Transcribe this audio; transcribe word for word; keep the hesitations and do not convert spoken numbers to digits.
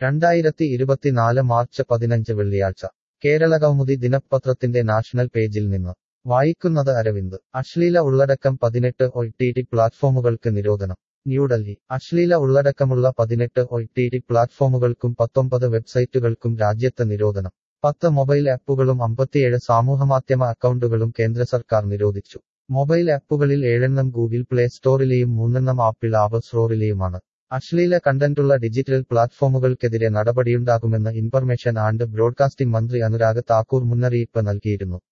രണ്ടായിരത്തി ഇരുപത്തിനാല് മാർച്ച് പതിനഞ്ച് വെള്ളിയാഴ്ച കേരളകൗമുദി ദിനപത്രത്തിന്റെ നാഷണൽ പേജിൽ നിന്ന് വായിക്കുന്നത് അരവിന്ദ് അശ്ലീല ഉള്ളടക്കം പതിനെട്ട് ഒ ടി ടി പ്ലാറ്റ്ഫോമുകൾക്ക് നിരോധനം ന്യൂഡൽഹി അശ്ലീല ഉള്ളടക്കമുള്ള പതിനെട്ട് ഒ ടി ടി പ്ലാറ്റ്ഫോമുകൾക്കും പത്തൊമ്പത് വെബ്സൈറ്റുകൾക്കും രാജ്യത്ത് നിരോധനം പത്ത് മൊബൈൽ ആപ്പുകളും അമ്പത്തിയേഴ് സാമൂഹമാധ്യമ അക്കൗണ്ടുകളും കേന്ദ്ര സർക്കാർ നിരോധിച്ചു മൊബൈൽ ആപ്പുകളിൽ ഏഴെണ്ണം ഗൂഗിൾ പ്ലേ സ്റ്റോറിലെയും മൂന്നെണ്ണം ആപ്പിൾ ആപ്പ് സ്റ്റോറിലെയുമാണ് അശ്ലീല കണ്ടന്റുള്ള ഡിജിറ്റൽ പ്ലാറ്റ്ഫോമുകൾക്കെതിരെ നടപടിയുണ്ടാകുമെന്ന് ഇൻഫർമേഷൻ ആൻഡ് ബ്രോഡ്കാസ്റ്റിംഗ് മന്ത്രി അനുരാഗ് താക്കൂർ മുന്നറിയിപ്പ് നൽകിയിരുന്നു